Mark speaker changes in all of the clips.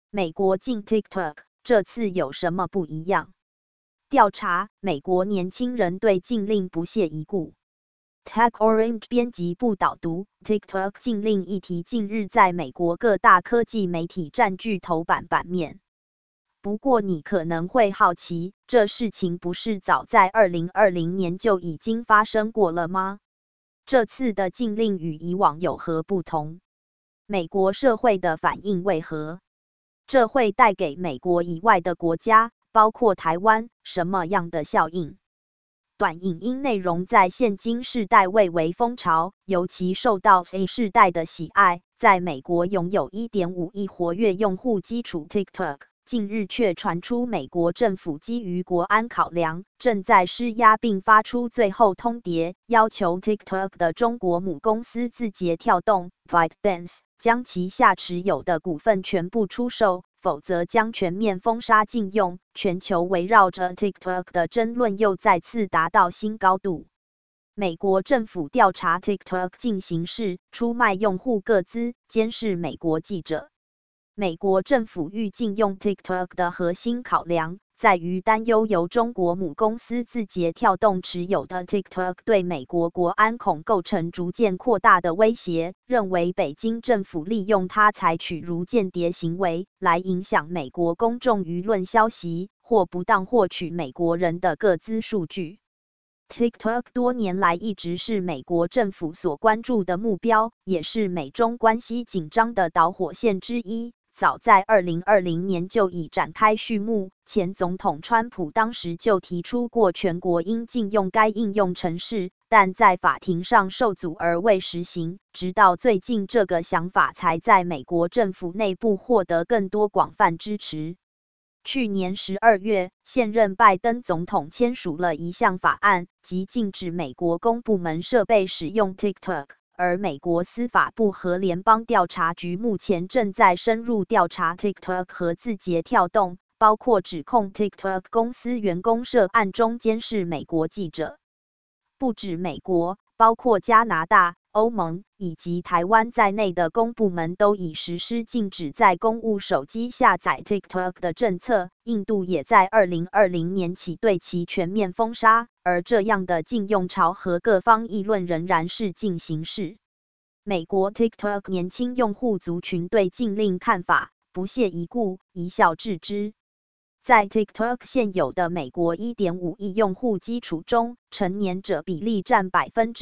Speaker 1: 美国禁 TikTok， 这次有什么不一样？调查：美国年轻人对禁令不屑一顾。TechOrange 编辑部导读 ：TikTok 禁令议题近日在美国各大科技媒体占据头版版面。不过你可能会好奇，这事情不是早在2020年就已经发生过了吗？这次的禁令与以往有何不同？美国社会的反应为何？这会带给美国以外的国家，包括台湾，什么样的效应？短影音内容在现今世代蔚为风潮，尤其受到 Z 世代的喜爱。在美国拥有 1.5 亿活跃用户基础 TikTok， 近日却传出美国政府基于国安考量，正在施压并发出最后通牒，要求 TikTok 的中国母公司字节跳动 ByteDance 将旗下持有的股份全部出售，否则将全面封杀禁用。全球围绕着 TikTok 的争论又再次达到新高度。美国政府调查 TikTok 进行式，出卖用户个资，监视美国记者。美国政府欲禁用 TikTok 的核心考量，在于担忧由中国母公司字节跳动持有的 TikTok 对美国国安恐构成逐渐扩大的威胁，认为北京政府利用它采取如间谍行为，来影响美国公众舆论消息，或不当获取美国人的个资数据。TikTok 多年来一直是美国政府所关注的目标，也是美中关系紧张的导火线之一。早在2020年就已展开序幕，前总统川普当时就提出过全国应禁用该应用程式，但在法庭上受阻而未实行，直到最近这个想法才在美国政府内部获得更多广泛支持。去年12月，现任拜登总统签署了一项法案，即禁止美国公部门设备使用 TikTok。而美国司法部和联邦调查局目前正在深入调查 TikTok 和字节跳动，包括指控 TikTok 公司员工涉案中监视美国记者。不止美国，包括加拿大、欧盟以及台湾在内的公部门都已实施禁止在公务手机下载 TikTok 的政策，印度也在2020年起对其全面封杀。而这样的禁用潮和各方议论仍然是进行式。美国 TikTok 年轻用户族群对禁令看法不屑一顾，一笑置之。在 TikTok 现有的美国 1.5 亿用户基础中，成年者比例占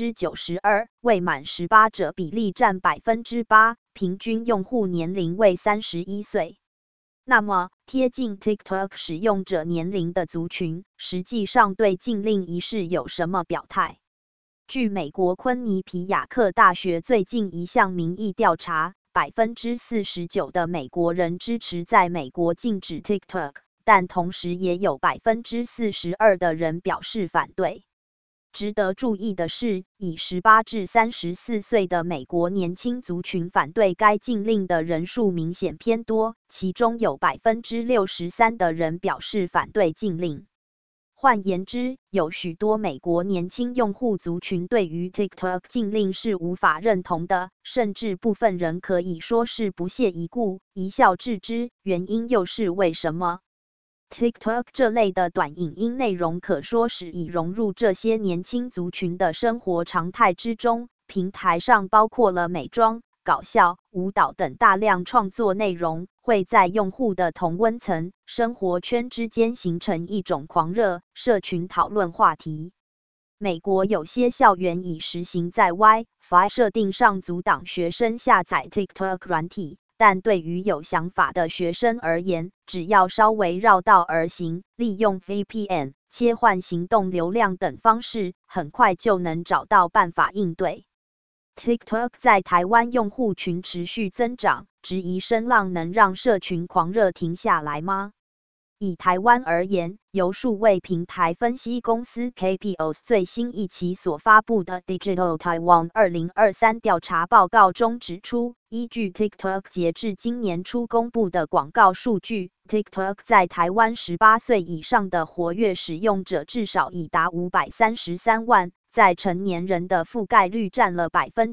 Speaker 1: 92%， 未满18者比例占 8%， 平均用户年龄为31岁。那么，贴近 TikTok 使用者年龄的族群，实际上对禁令一事有什么表态？据美国昆尼皮亚克大学最近一项民意调查，49% 的美国人支持在美国禁止 TikTok， 但同时也有 42% 的人表示反对。值得注意的是，以18至34岁的美国年轻族群反对该禁令的人数明显偏多，其中有 63% 的人表示反对禁令。换言之，有许多美国年轻用户族群对于 TikTok 禁令是无法认同的，甚至部分人可以说是不屑一顾，一笑置之。原因又是为什么？TikTok 这类的短影音内容可说是已融入这些年轻族群的生活常态之中，平台上包括了美妆、搞笑、舞蹈等大量创作内容，会在用户的同温层、生活圈之间形成一种狂热社群讨论话题。美国有些校园已实行在 Wi-Fi 设定上阻挡学生下载 TikTok 软体。但对于有想法的学生而言，只要稍微绕道而行，利用 VPN、切换行动流量等方式，很快就能找到办法应对。TikTok 在台湾用户群持续增长，质疑声浪能让社群狂热停下来吗？以台湾而言，由数位平台分析公司 KPOS 最新一期所发布的 Digital Taiwan 2023调查报告中指出，依据 TikTok 截至今年初公布的广告数据， TikTok 在台湾18岁以上的活跃使用者至少已达533万， 在成年人的覆盖率占了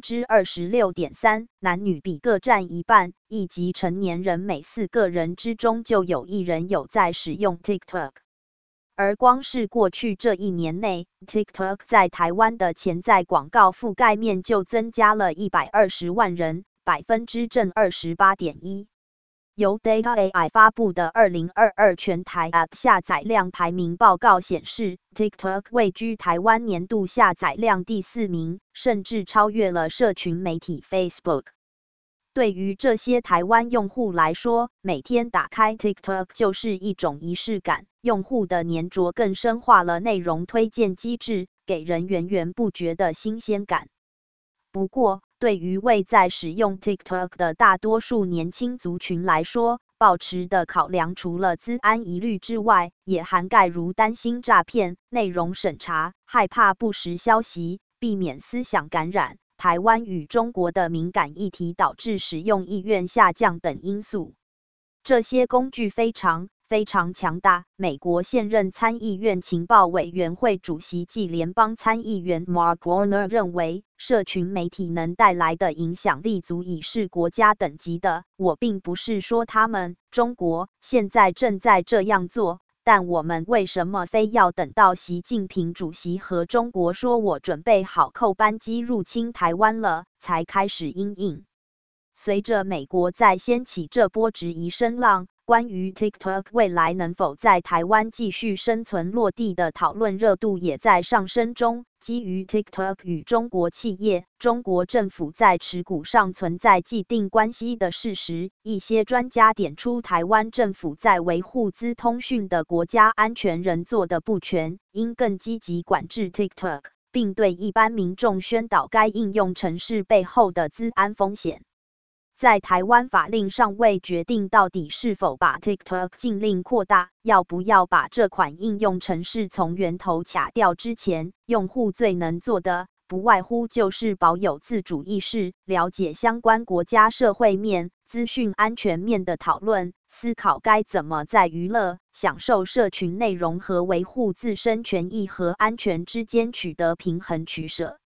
Speaker 1: 26.3%， 男女比各占一半，亦即成年人每4个人之中就有1人有在使用 TikTok。而光是过去这1年内 ，TikTok 在台湾的潜在广告覆盖面就增加了120万人，正 28.1%。由 Data AI 发布的2022全台 App 下载量排名报告显示 ，TikTok 位居台湾年度下载量第4名，甚至超越了社群媒体 Facebook。对于这些台湾用户来说，每天打开 TikTok 就是一种仪式感，用户的黏着更深化了内容推荐机制，给人源源不绝的新鲜感。不过，对于未在使用 TikTok 的大多数年轻族群来说，抱持的考量除了资安疑虑之外，也涵盖如担心诈骗、内容审查、害怕不实消息、避免思想感染、台湾与中国的敏感议题导致使用意愿下降等因素。这些工具非常强大。美国现任参议院情报委员会主席暨联邦参议员 Mark Warner 认为，社群媒体能带来的影响力足以是国家等级的。我并不是说他们，中国，现在正在这样做，但我们为什么非要等到习近平主席和中国说我准备好扣班机入侵台湾了，才开始因应？随着美国在掀起这波质疑声浪，关于 TikTok 未来能否在台湾继续生存落地的讨论热度也在上升中。基于 TikTok 与中国企业、中国政府在持股上存在既定关系的事实，一些专家点出台湾政府在维护资通讯的国家安全仍做得不全，应更积极管制 TikTok， 并对一般民众宣导该应用程式背后的资安风险。在台湾法令尚未决定到底是否把 TikTok 禁令扩大，要不要把这款应用程式从源头卡掉之前，用户最能做的，不外乎就是保有自主意识，了解相关国家社会面、资讯安全面的讨论，思考该怎么在娱乐、享受社群内容和维护自身权益和安全之间取得平衡取舍。